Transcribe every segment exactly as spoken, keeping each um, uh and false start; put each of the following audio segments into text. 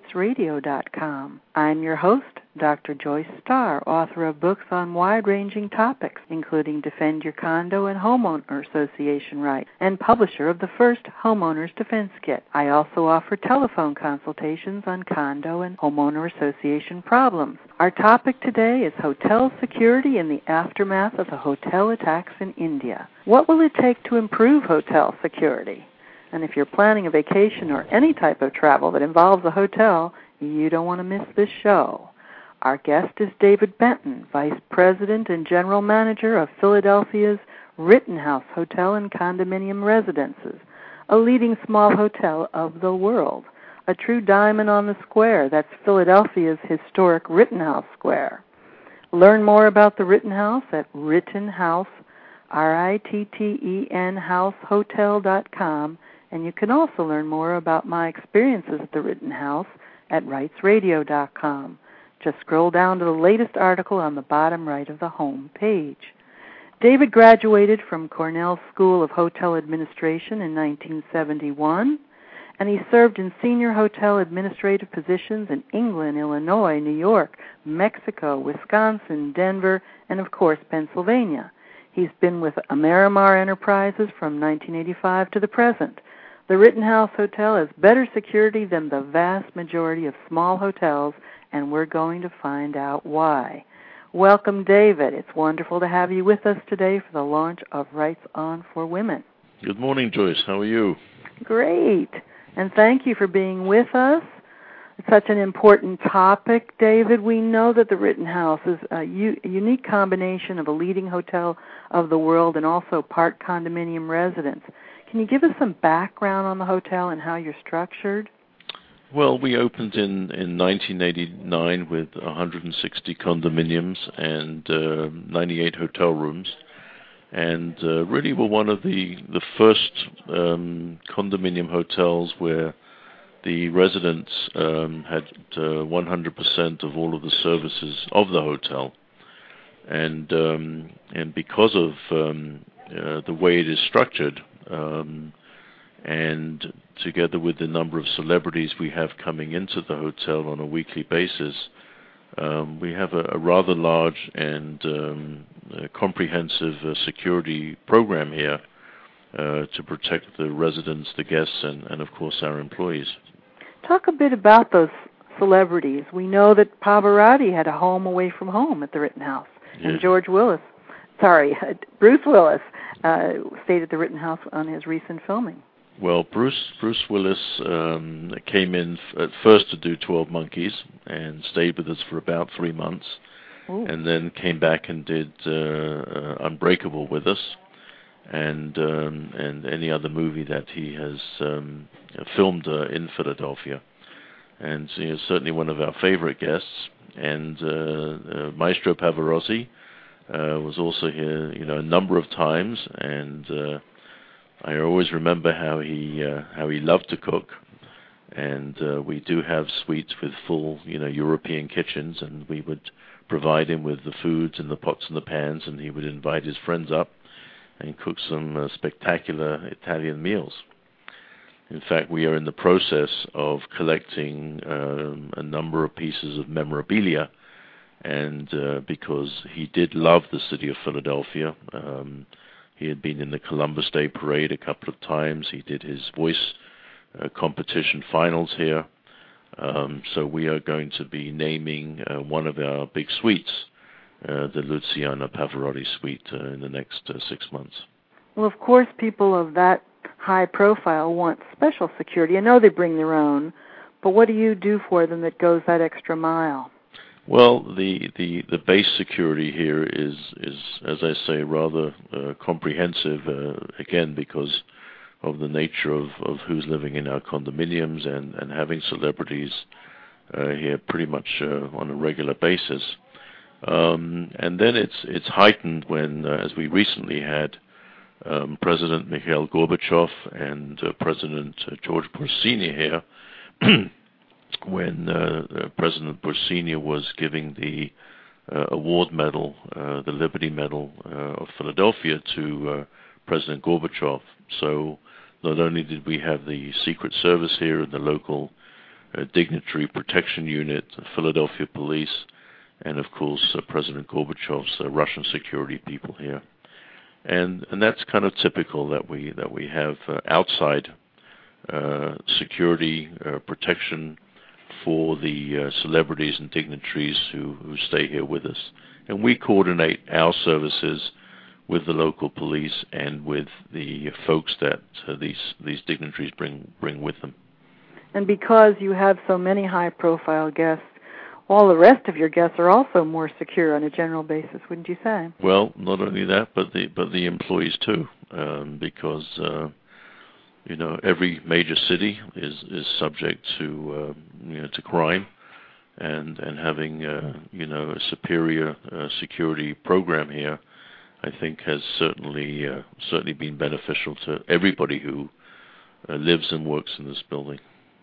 rights radio dot com. I'm your host, Doctor Joyce Starr, author of books on wide-ranging topics, including Defend Your Condo and Homeowner Association Rights, and publisher of the first Homeowners Defense Kit. I also offer telephone consultations on condo and homeowner association problems. Our topic today is hotel security in the aftermath of the hotel attacks in India. What will it take to improve hotel security? And if you're planning a vacation or any type of travel that involves a hotel, you don't want to miss this show. Our guest is David Benton, Vice President and General Manager of Philadelphia's Rittenhouse Hotel and Condominium Residences, a leading small hotel of the world, a true diamond on the square. That's Philadelphia's historic Rittenhouse Square. Learn more about the Rittenhouse at Rittenhouse, R I T T E N, house hotel dot com. And you can also learn more about my experiences at the Rittenhouse at rights radio dot com. Just scroll down to the latest article on the bottom right of the home page. David graduated from Cornell School of Hotel Administration in nineteen seventy-one, and he served in senior hotel administrative positions in England, Illinois, New York, Mexico, Wisconsin, Denver, and, of course, Pennsylvania. He's been with Amerimar Enterprises from nineteen eighty-five to the present. The Rittenhouse Hotel has better security than the vast majority of small hotels, and we're going to find out why. Welcome, David. It's wonderful to have you with us today for the launch of Rights On for Women. Good morning, Joyce. How are you? Great. And thank you for being with us. It's such an important topic, David. We know that the Rittenhouse is a, u- a unique combination of a leading hotel of the world and also part condominium residence. Can you give us some background on the hotel and how you're structured? Well, we opened in, in nineteen eighty-nine with one hundred sixty condominiums and uh, ninety-eight hotel rooms, and uh, really were one of the, the first um, condominium hotels where the residents um, had uh, one hundred percent of all of the services of the hotel. And, um, and because of um, uh, the way it is structured, Um, and together with the number of celebrities we have coming into the hotel on a weekly basis, um, we have a, a rather large and um, a comprehensive uh, security program here uh, to protect the residents, the guests, and, and of course our employees. Talk a bit about those celebrities. We know that Pavarotti had a home away from home at the Rittenhouse, Yeah. and George Willis, sorry, Bruce Willis, Uh, stayed at the Rittenhouse on his recent filming. Well, Bruce Bruce Willis um, came in f- at first to do twelve Monkeys and stayed with us for about three months, Ooh. and then came back and did uh, uh, Unbreakable with us, and um, and any other movie that he has um, filmed uh, in Philadelphia, and so, you know, certainly one of our favorite guests. And uh, uh, Maestro Pavarotti Uh, was also here, you know, a number of times, and uh, I always remember how he uh, how he loved to cook. And uh, we do have suites with full, you know, European kitchens, and we would provide him with the foods and the pots and the pans, and he would invite his friends up and cook some uh, spectacular Italian meals. In fact, we are in the process of collecting um, a number of pieces of memorabilia. And uh, because he did love the city of Philadelphia, um, he had been in the Columbus Day Parade a couple of times. He did his voice uh, competition finals here. Um, so we are going to be naming uh, one of our big suites, uh, the Luciano Pavarotti suite, uh, in the next uh, six months. Well, of course, people of that high profile want special security. I know they bring their own, but what do you do for them that goes that extra mile? Well, the, the, the base security here is, is as I say, rather uh, comprehensive, uh, again, because of the nature of, of who's living in our condominiums and, and having celebrities uh, here pretty much uh, on a regular basis. Um, and then it's it's heightened when, uh, as we recently had, um, President Mikhail Gorbachev and uh, President uh, George Bush Senior here, when uh, uh, President Bush Senior was giving the uh, award medal, uh, the Liberty Medal uh, of Philadelphia to uh, President Gorbachev. So not only did we have the Secret Service here and the local uh, Dignitary Protection Unit, the Philadelphia Police, and of course uh, President Gorbachev's uh, Russian security people here. And and that's kind of typical that we that we have uh, outside uh, security uh, protection for the uh, celebrities and dignitaries who, who stay here with us. And we coordinate our services with the local police and with the folks that uh, these these dignitaries bring bring with them. And because you have so many high-profile guests, all the rest of your guests are also more secure on a general basis, wouldn't you say? Well, not only that, but the but the employees too, um, because uh, you know every major city is is subject to uh, you know to crime, and and having uh, you know a superior uh, security program here, I think has certainly uh, certainly been beneficial to everybody who uh, lives and works in this building.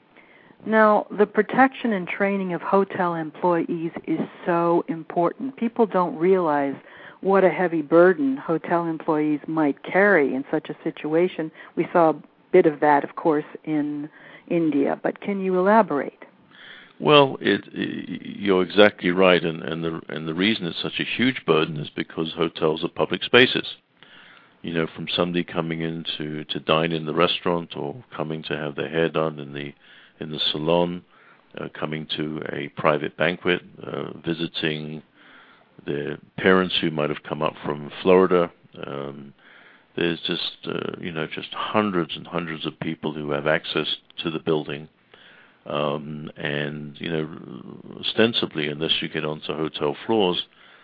Now, the protection and training of hotel employees is so important. People don't realize what a heavy burden hotel employees might carry in such a situation. We saw a bit of that, of course, in India, but can you elaborate? Well, it, it, you're exactly right, and, and the and the reason it's such a huge burden is because hotels are public spaces. You know, from somebody coming in to, to dine in the restaurant, or coming to have their hair done in the in the salon, uh, coming to a private banquet, uh, visiting their parents who might have come up from Florida. Um, there's just uh, you know just hundreds and hundreds of people who have access to the building. Um, and, you know, ostensibly, unless you get onto hotel floors,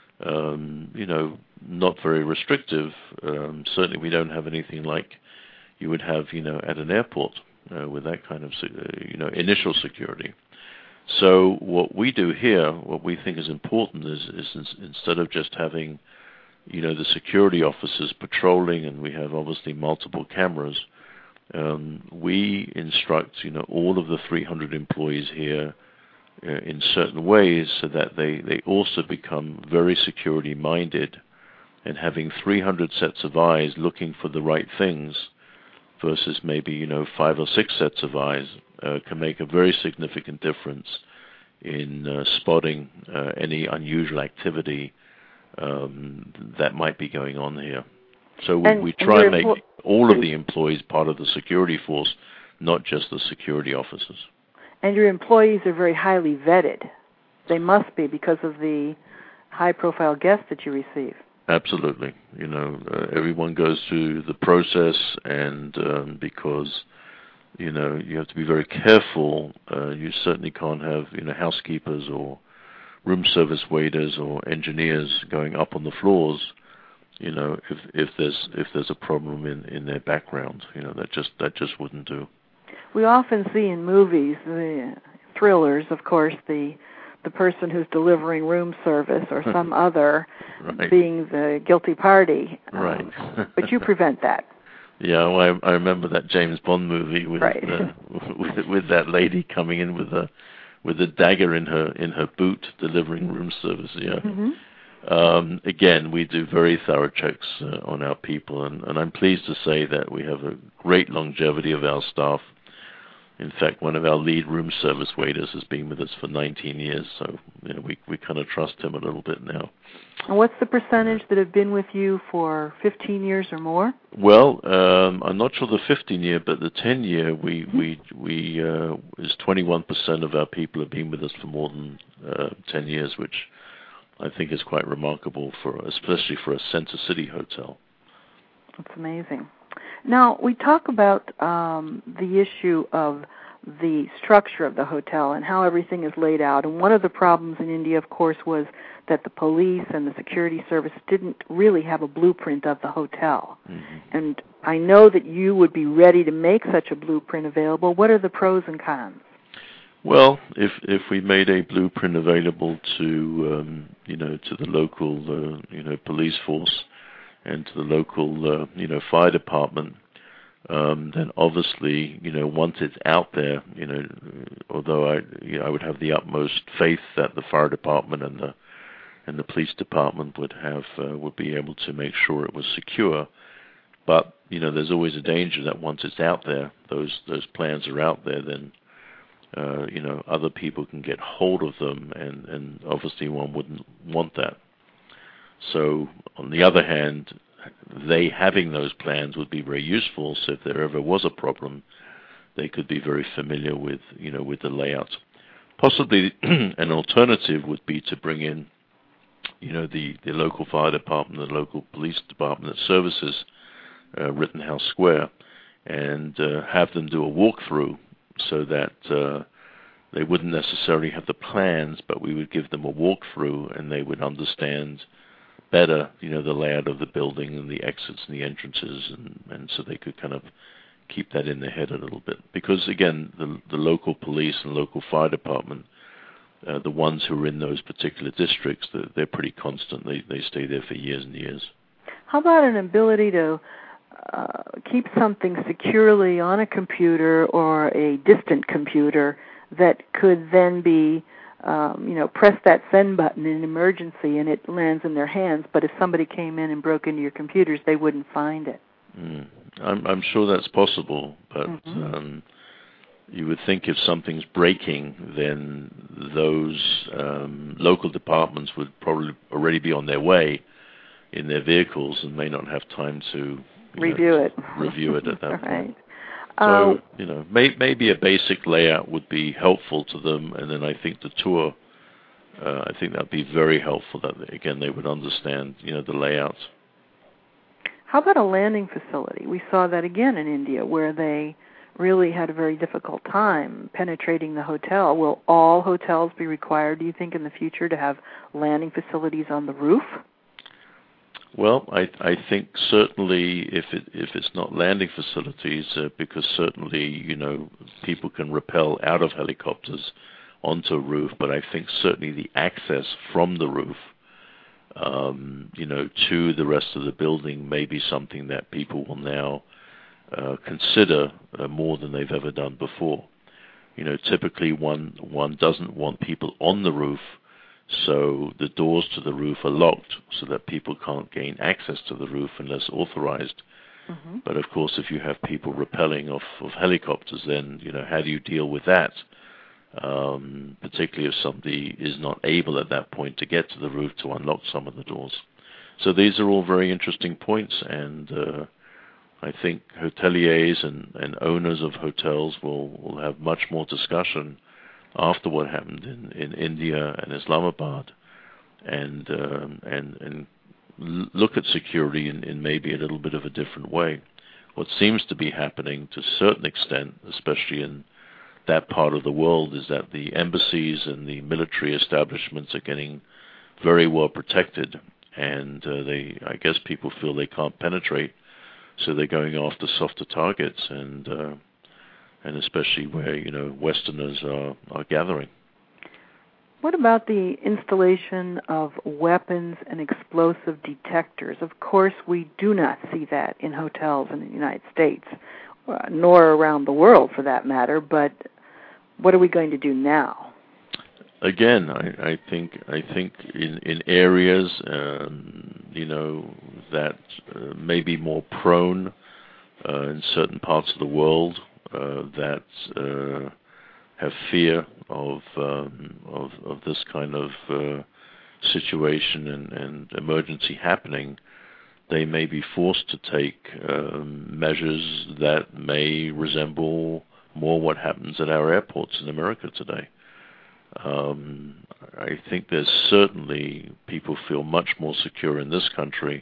um, you know, not very restrictive. Um, certainly we don't have anything like you would have, you know, at an airport uh, with that kind of, uh, you know, initial security. So what we do here, what we think is important is, is instead of just having, you know, the security officers patrolling, and we have obviously multiple cameras, Um, we instruct, you know, all of the three hundred employees here uh, in certain ways so that they, they also become very security-minded, and having three hundred sets of eyes looking for the right things versus maybe, you know, five or six sets of eyes uh, can make a very significant difference in uh, spotting uh, any unusual activity um, that might be going on here. So we, and, we try and make empl- all of the employees part of the security force, not just the security officers. And your employees are very highly vetted. They must be because of the high-profile guests that you receive. Absolutely. You know, uh, everyone goes through the process, and um, because, you know, you have to be very careful. Uh, you certainly can't have, you know, housekeepers or room service waiters or engineers going up on the floors. You know, if if there's if there's a problem in, in their background, you know, that just that just wouldn't do. We often see in movies, the thrillers, of course, the the person who's delivering room service or some other right. being the guilty party. Right. Um, but you prevent that. Yeah, well, I, I remember that James Bond movie with, right. uh, with with that lady coming in with a with a dagger in her in her boot, delivering room service. Yeah. Mm-hmm. Um, again, we do very thorough checks uh, on our people, and, and I'm pleased to say that we have a great longevity of our staff. In fact, one of our lead room service waiters has been with us for nineteen years, so you know, we we kind of trust him a little bit now. And what's the percentage that have been with you for fifteen years or more? Well, um, I'm not sure the fifteen year, but the ten year, we mm-hmm. we we uh, is twenty-one percent of our people have been with us for more than uh, ten years, which I think is quite remarkable, for especially for a Center City hotel. That's amazing. Now, we talk about um, the issue of the structure of the hotel and how everything is laid out. And one of the problems in India, of course, was that the police and the security service didn't really have a blueprint of the hotel. Mm-hmm. And I know that you would be ready to make such a blueprint available. What are the pros and cons? Well, if if we made a blueprint available to um, you know to the local uh, you know police force and to the local uh, you know fire department, um, then obviously you know once it's out there, you know, although I you know, I would have the utmost faith that the fire department and the and the police department would have uh, would be able to make sure it was secure. But you know, there's always a danger that once it's out there, those those plans are out there, then uh, you know, other people can get hold of them, and, and obviously one wouldn't want that. So on the other hand, they having those plans would be very useful. So if there ever was a problem, they could be very familiar with, you know, with the layout. Possibly an alternative would be to bring in, you know, the, the local fire department, the local police department that services uh, Rittenhouse Square, and uh, have them do a walkthrough so that uh, they wouldn't necessarily have the plans, but we would give them a walkthrough and they would understand better, you know, the layout of the building and the exits and the entrances, and, and so they could kind of keep that in their head a little bit. Because again, the, the local police and local fire department, uh, the ones who are in those particular districts, they're, they're pretty constant. They, they stay there for years and years. How about an ability to uh, keep something securely on a computer or a distant computer that could then be Um, you know, press that send button in an emergency and it lands in their hands, but if somebody came in and broke into your computers, they wouldn't find it? Mm. I'm, I'm sure that's possible, but mm-hmm. um, you would think if something's breaking, then those um, local departments would probably already be on their way in their vehicles and may not have time to review know, it. review it at that right. point. So, uh, you know, may, maybe a basic layout would be helpful to them, and then I think the tour, uh, I think that would be very helpful, that, again, they would understand, you know, the layout. How about a landing facility? We saw that again in India, where they really had a very difficult time penetrating the hotel. Will all hotels be required, do you think, in the future to have landing facilities on the roof? Well, I, I think certainly if it if it's not landing facilities, uh, because certainly, you know, people can rappel out of helicopters onto a roof, but I think certainly the access from the roof, um, you know, to the rest of the building may be something that people will now uh, consider uh, more than they've ever done before. You know, typically one one doesn't want people on the roof, so the doors to the roof are locked so that people can't gain access to the roof unless authorized. Mm-hmm. But of course, if you have people rappelling off of helicopters, then, you know, how do you deal with that? Um, particularly if somebody is not able at that point to get to the roof to unlock some of the doors. So these are all very interesting points, and uh, I think hoteliers and, and owners of hotels will, will have much more discussion after what happened in, in India and Islamabad, and um, and and look at security in, in maybe a little bit of a different way. What seems to be happening to a certain extent, especially in that part of the world, is that the embassies and the military establishments are getting very well protected, and uh, they, I guess people feel they can't penetrate, so they're going after softer targets, and uh, and especially where, you know, Westerners are, are gathering. What about the installation of weapons and explosive detectors? Of course, we do not see that in hotels in the United States, uh, nor around the world for that matter, but what are we going to do now? Again, I, I think I think in, in areas, um, you know, that uh, may be more prone uh, in certain parts of the world, Uh, that uh, have fear of, um, of of this kind of uh, situation and, and emergency happening, they may be forced to take um, measures that may resemble more what happens at our airports in America today. Um, I think there's certainly people feel much more secure in this country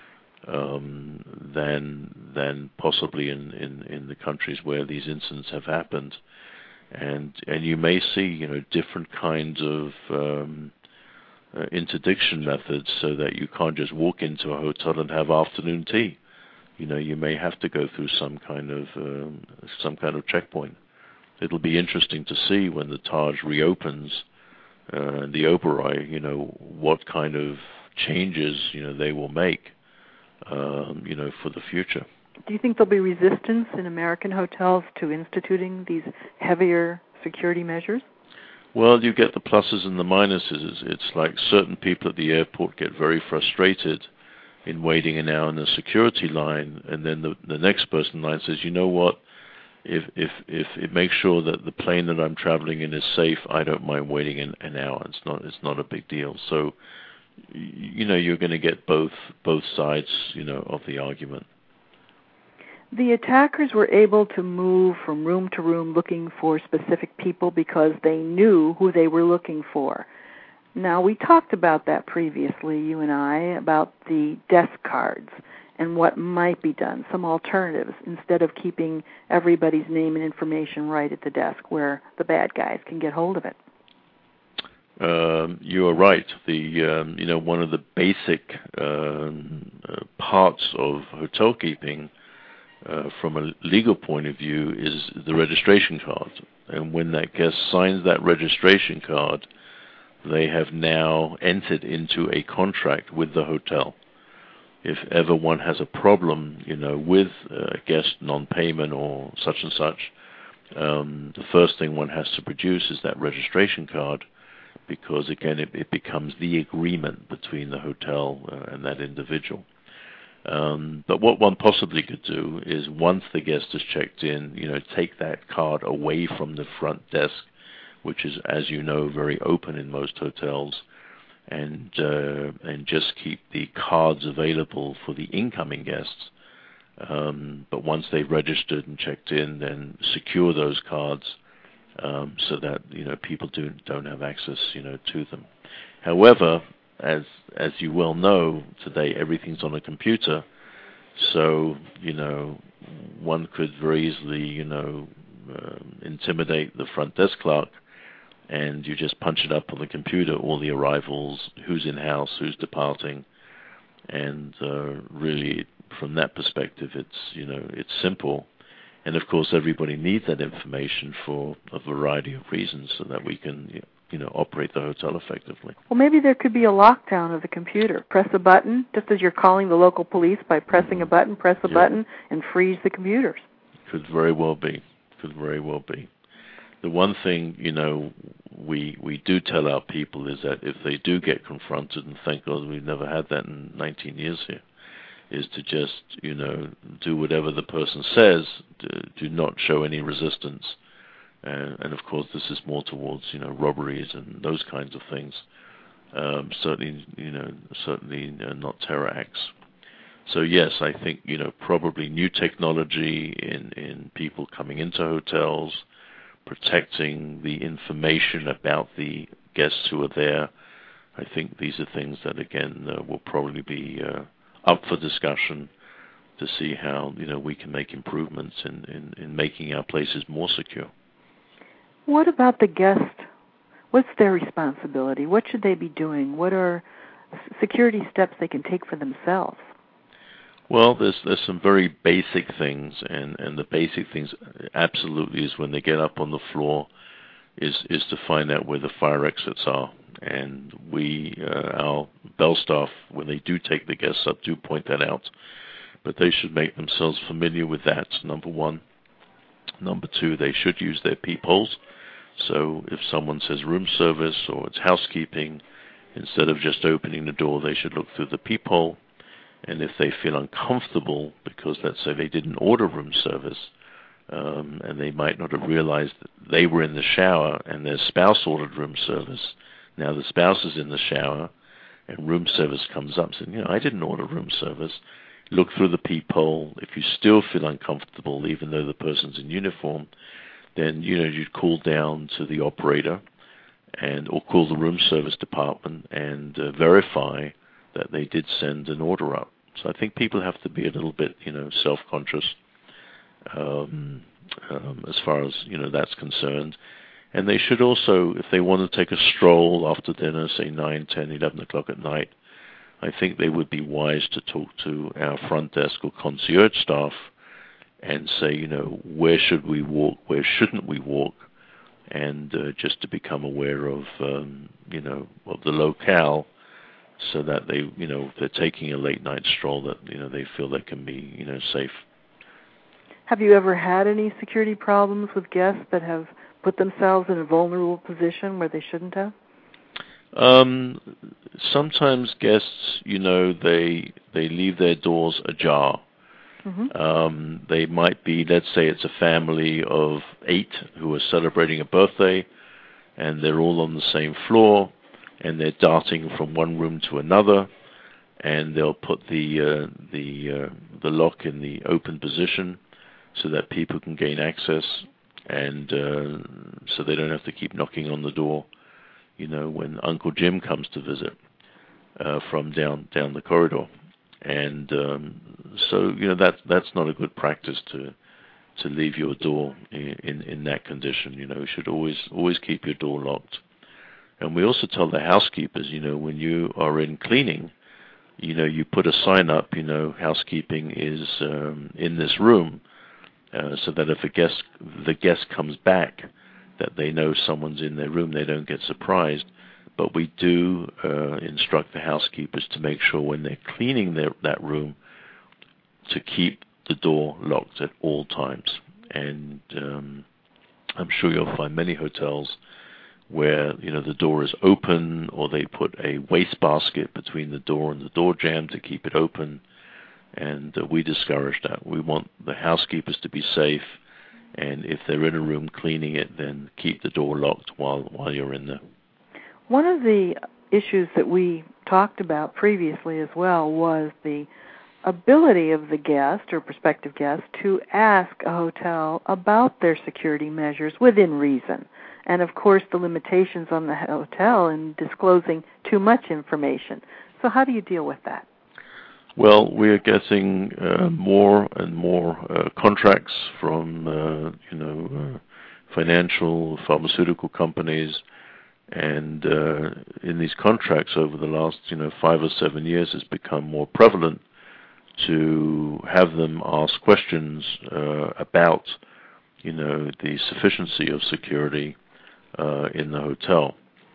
Um, than than possibly in, in, in the countries where these incidents have happened, and and you may see, you know, different kinds of um, uh, interdiction methods, so that you can't just walk into a hotel and have afternoon tea. You know, you may have to go through some kind of um, some kind of checkpoint. It'll be interesting to see when the Taj reopens uh, and the Oberoi, you know, what kind of changes, you know, they will make. Um, you know, for the future. Do you think there'll be resistance in American hotels to instituting these heavier security measures? Well, you get the pluses and the minuses. It's like certain people at the airport get very frustrated in waiting an hour in the security line, and then the, the next person in line says, you know what, if if if it makes sure that the plane that I'm traveling in is safe, I don't mind waiting an, an hour. It's not it's not a big deal. So, you know, you're going to get both both sides, you know, of the argument. The attackers were able to move from room to room looking for specific people because they knew who they were looking for. Now, we talked about that previously, you and I, about the desk cards and what might be done, some alternatives, instead of keeping everybody's name and information right at the desk where the bad guys can get hold of it. Um, you are right. The um, you know one of the basic um, uh, parts of hotel keeping, uh, from a legal point of view, is the registration card. And when that guest signs that registration card, they have now entered into a contract with the hotel. If ever one has a problem, you know, with a guest non-payment or such and such, um, the first thing one has to produce is that registration card, because again, it, it becomes the agreement between the hotel uh, and that individual. Um, but what one possibly could do is, once the guest is checked in, you know, take that card away from the front desk, which is, as you know, very open in most hotels, and uh, and just keep the cards available for the incoming guests. Um, but once they've registered and checked in, then secure those cards um, so that, you know, people do, don't have access, you know, to them. However, as as you well know, today everything's on a computer, so, you know, one could very easily, you know, um, intimidate the front desk clerk, and you just punch it up on the computer, all the arrivals, who's in house, who's departing, and uh, really, from that perspective, it's, you know, it's simple. And of course, everybody needs that information for a variety of reasons, so that we can, you know, operate the hotel effectively. Well, maybe there could be a lockdown of the computer. Press a button, just as you're calling the local police by pressing a button, press a yeah. button, and freeze the computers. Could very well be. Could very well be. The one thing, you know, we we do tell our people is that if they do get confronted, and thank God we've never had that in nineteen years here, is to just, you know, do whatever the person says. Do, do not show any resistance. Uh, and of course, this is more towards, you know, robberies and those kinds of things. Um, certainly, you know, certainly uh, not terror acts. So yes, I think, you know, probably new technology in, in people coming into hotels, protecting the information about the guests who are there. I think these are things that, again, uh, will probably be uh, up for discussion to see how, you know, we can make improvements in, in, in making our places more secure. What about the guest? What's their responsibility? What should they be doing? What are security steps they can take for themselves? Well, there's there's some very basic things, and, and the basic things absolutely is when they get up on the floor is is to find out where the fire exits are. And we, uh, our bell staff, when they do take the guests up, do point that out. But they should make themselves familiar with that, number one. Number two, they should use their peepholes. So if someone says room service or it's housekeeping, instead of just opening the door, they should look through the peephole. And if they feel uncomfortable, because let's say they didn't order room service, um, and they might not have realized that they were in the shower and their spouse ordered room service, now the spouse is in the shower and room service comes up saying, you know, I didn't order room service. Look through the peephole. If you still feel uncomfortable, even though the person's in uniform, then, you know, you'd call down to the operator and or call the room service department and uh, verify that they did send an order up. So I think people have to be a little bit, you know, self-conscious um, um, as far as, you know, that's concerned. And they should also, if they want to take a stroll after dinner, say nine, ten, eleven o'clock at night, I think they would be wise to talk to our front desk or concierge staff and say, you know, where should we walk, where shouldn't we walk, and uh, just to become aware of, um, you know, of the locale, so that they, you know, if they're taking a late night stroll, that, you know, they feel they can be, you know, safe. Have you ever had any security problems with guests that have put themselves in a vulnerable position where they shouldn't have? Um, sometimes guests, you know, they they leave their doors ajar, Mm-hmm. Um, they might be, let's say it's a family of eight who are celebrating a birthday, and they're all on the same floor, and they're darting from one room to another, and they'll put the uh, the uh, the lock in the open position so that people can gain access, and uh, so they don't have to keep knocking on the door, you know, when Uncle Jim comes to visit uh, from down down the corridor. And um, so, you know, that that's not a good practice to to leave your door in, in, in that condition. You know, you should always always keep your door locked. And we also tell the housekeepers, you know, when you are in cleaning, you know, you put a sign up, you know, housekeeping is um, in this room, uh, so that if a guest the guest comes back, that they know someone's in their room, they don't get surprised. But we do uh, instruct the housekeepers to make sure when they're cleaning their, that room to keep the door locked at all times. And um, I'm sure you'll find many hotels where, you know, the door is open, or they put a wastebasket between the door and the door jamb to keep it open. And uh, we discourage that. We want the housekeepers to be safe. And if they're in a room cleaning it, then keep the door locked while while you're in there. One of the issues that we talked about previously as well was the ability of the guest or prospective guest to ask a hotel about their security measures within reason. And, of course, the limitations on the hotel in disclosing too much information. So how do you deal with that? Well, we are getting uh, more and more uh, contracts from, uh, you know, uh, financial, pharmaceutical companies. And uh, in these contracts over the last, you know, five or seven years, it's become more prevalent to have them ask questions uh, about, you know, the sufficiency of security uh, in the hotel.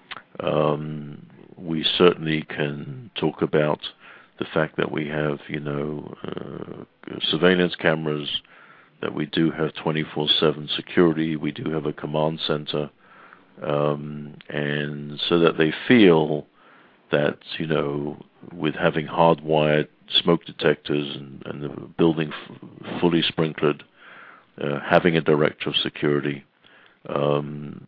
Um, we certainly can talk about the fact that we have, you know, uh, surveillance cameras, that we do have twenty-four seven security, we do have a command center. Um, and so that they feel that, you know, with having hardwired smoke detectors and, and the building f- fully sprinklered, uh, having a director of security, um,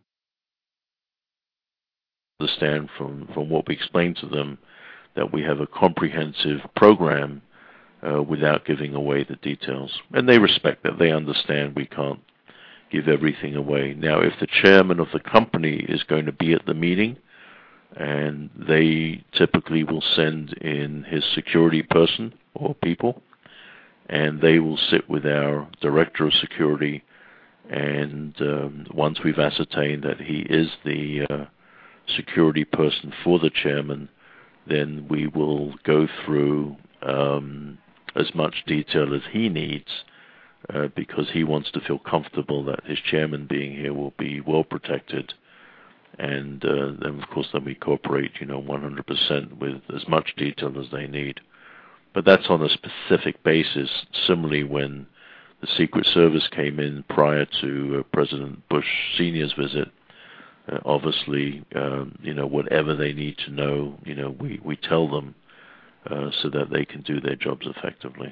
understand from, from what we explained to them that we have a comprehensive program uh, without giving away the details. And they respect that. They understand we can't give everything away. Now, if the chairman of the company is going to be at the meeting, and they typically will send in his security person or people, and they will sit with our director of security, and um, once we've ascertained that he is the uh, security person for the chairman, then we will go through um, as much detail as he needs, Uh, because he wants to feel comfortable that his chairman being here will be well protected. And uh, then, of course, then we cooperate, you know, one hundred percent with as much detail as they need. But that's on a specific basis. Similarly, when the Secret Service came in prior to uh, President Bush Senior's visit, uh, obviously, um, you know, whatever they need to know, you know, we, we tell them uh, so that they can do their jobs effectively.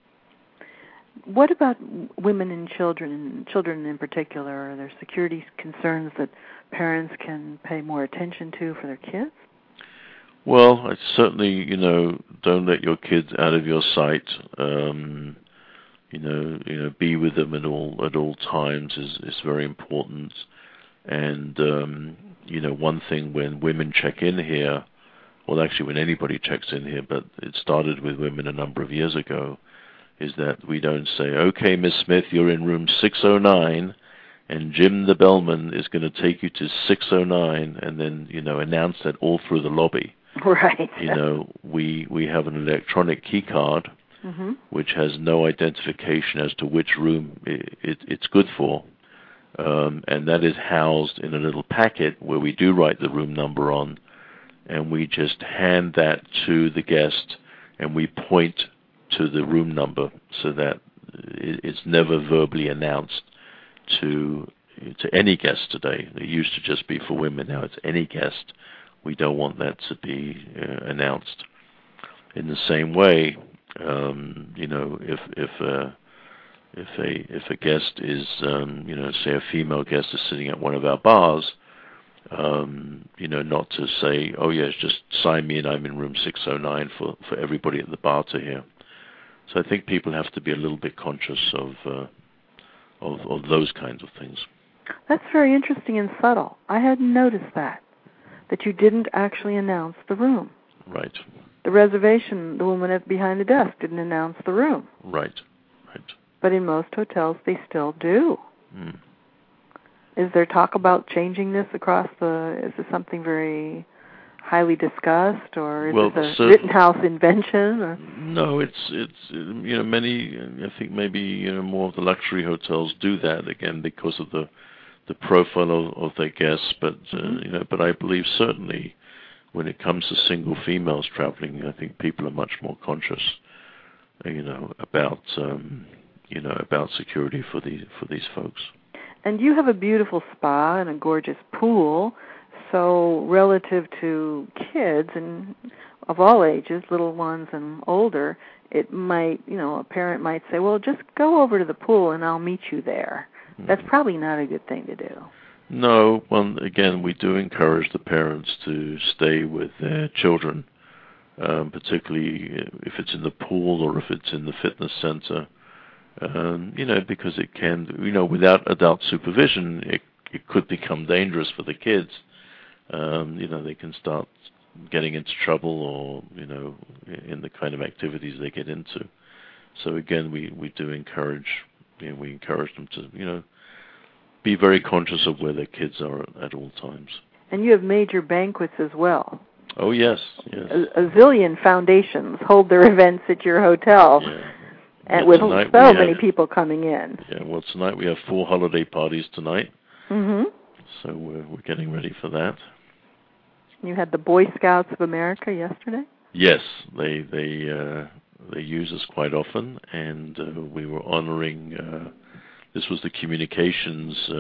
What about women and children, children in particular? Are there security concerns that parents can pay more attention to for their kids? Well, I certainly, you know, don't let your kids out of your sight. Um, you know, you know, be with them at all at all times is is very important. And um, you know, one thing when women check in here, well, actually, when anybody checks in here, but it started with women a number of years ago, is that we don't say, okay, Miss Smith, you're in room six oh nine, and Jim the bellman is going to take you to six oh nine, and then, you know, announce that all through the lobby. Right. You know, we we have an electronic key card, mm-hmm. which has no identification as to which room it, it, it's good for, um, and that is housed in a little packet where we do write the room number on, and we just hand that to the guest, and we point to the room number so that it's never verbally announced to to any guest today. It used to just be for women. Now it's any guest. We don't want that to be uh, announced. In the same way, Um, you know, if if uh, if a if a guest is, um, you know, say a female guest is sitting at one of our bars, um, you know, not to say, oh yes, just sign me in, I'm in room six oh nine for for everybody at the bar to hear. So I think people have to be a little bit conscious of uh, of, of those kinds of things. That's very interesting and subtle. I hadn't noticed that, that you didn't actually announce the room. Right. The reservation, the woman at behind the desk didn't announce the room. Right, right. But in most hotels, they still do. Mm. Is there talk about changing this across the, is this something very highly discussed, or is well, this a so, Rittenhouse invention? Or? No, it's, it's you know, many, I think maybe, you know, more of the luxury hotels do that, again, because of the the profile of, of their guests, but, uh, mm-hmm. you know, but I believe certainly when it comes to single females traveling, I think people are much more conscious, you know, about, um, you know, about security for these, for these folks. And you have a beautiful spa and a gorgeous pool, so relative to kids and of all ages, little ones and older, it might, you know, a parent might say, well, just go over to the pool and I'll meet you there. Mm-hmm. That's probably not a good thing to do. No, well, again, we do encourage the parents to stay with their children, um, particularly if it's in the pool or if it's in the fitness center. Um, you know, because it can, you know, without adult supervision, it, it could become dangerous for the kids. Um, you know, they can start getting into trouble or, you know, in the kind of activities they get into. So again, we, we do encourage, you know, we encourage them to, you know, be very conscious of where their kids are at, at all times. And you have major banquets as well. Oh, yes, yes. A, a zillion foundations hold their events at your hotel. Yeah. And well, with so many have, people coming in. Yeah, well, tonight we have four holiday parties tonight. Mm-hmm. So we're, we're getting ready for that. You had the Boy Scouts of America yesterday? Yes, they they uh, they use us quite often, and uh, we were honoring, uh, this was the communications uh,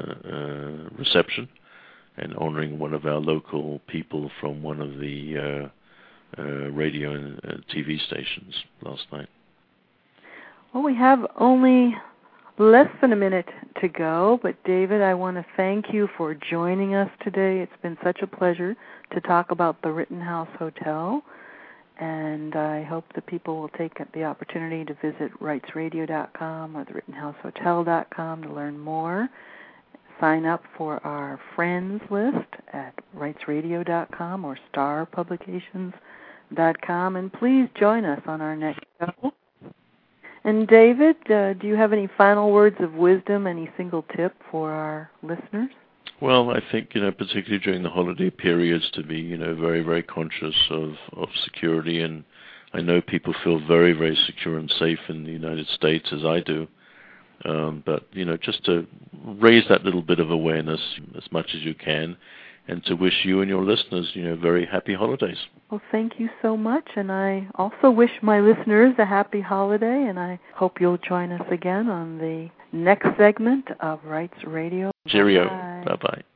uh, reception, and honoring one of our local people from one of the uh, uh, radio and uh, T V stations last night. Well, we have only less than a minute to go, but David, I want to thank you for joining us today. It's been such a pleasure to talk about the Rittenhouse Hotel, and I hope that people will take the opportunity to visit rights radio dot com or the rittenhouse hotel dot com to learn more. Sign up for our friends list at rights radio dot com or star publications dot com, and please join us on our next show. And David, uh, do you have any final words of wisdom, any single tip for our listeners? Well, I think, you know, particularly during the holiday periods, to be, you know, very, very conscious of, of security. And I know people feel very, very secure and safe in the United States, as I do. Um, but, you know, just to raise that little bit of awareness as much as you can, and to wish you and your listeners, you know, very happy holidays. Well, thank you so much, and I also wish my listeners a happy holiday, and I hope you'll join us again on the next segment of Rights Radio. Cheerio. Bye-bye. Bye-bye.